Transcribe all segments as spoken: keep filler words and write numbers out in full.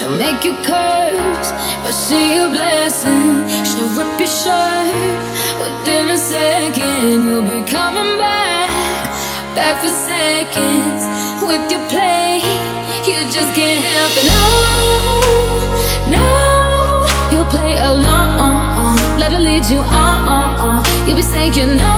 She'll make you curse, but see a blessing. She'll rip your shirt within a second. You'll be coming back, back for seconds. With your play, you just can't help it. No, no, you'll play along. Let her lead you on. You'll be saying no,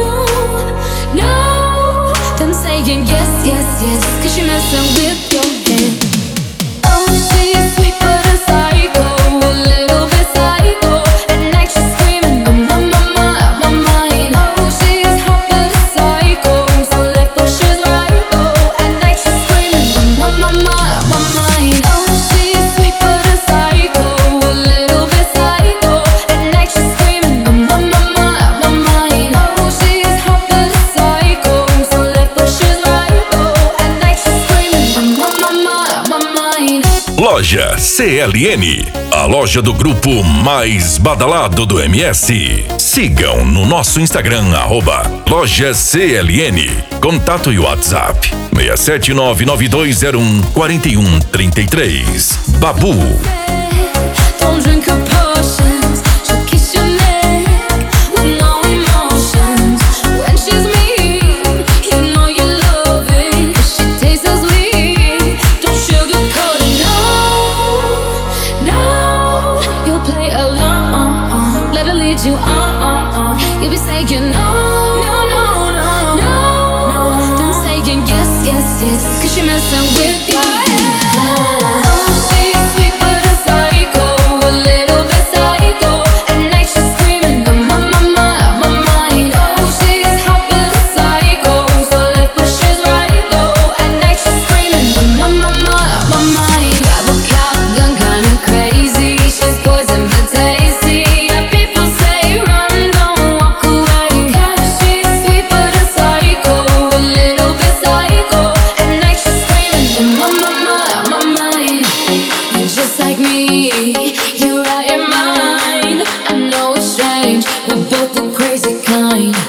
no, then saying yes, yes, yes. Cause you're messing with your head. Oh, she's sweet but a psycho, a little bit psycho. At night she's screaming, oh my, my, my, my mind. Oh, she's hot but a psycho, so left but she's right. Oh, at night she's screaming, oh my, my, my, my mind. Oh, she's sweet but a psycho, a little bit psycho. At night she's screaming, oh my, my, my, my mind. Oh, she's hot but a psycho, so left but she's right. Oh, at night she's screaming, oh my, my, my, my mind. Loja C L N, a loja do grupo mais badalado do M S. Sigam no nosso Instagram, arroba Loja C L N. Contato e WhatsApp seis sete nove nove dois zero um quatro um três três. Babu. Don't drink her potions. She'll kiss your neck with no emotions. When she's mean, you know you love it. 'Cause she tastes so sweet. Don't sugarcoat it. No, no, you'll play along. Let her lead you on. You'll be saying no, no, no, no, no, then saying yes, yes, yes. 'Cause you're messing with your head. Oh, she's sweet but a psycho, a little bit psycho. At night she's screaming, oh my, my, my, my mind. Oh, she's hot but a psycho, so left but she's right. Oh, at night she's screaming, oh my, my, my, my mind. Got a shotgun, kinda crazy. She's poison but tasty. Yeah, people say run, don't walk away. 'Cause she's sweet but a psycho, a little bit psycho. At night she's screaming, oh my, my, my, my mind. You're just like me, you're out your mind. I know it's strange, we're both the crazy kind.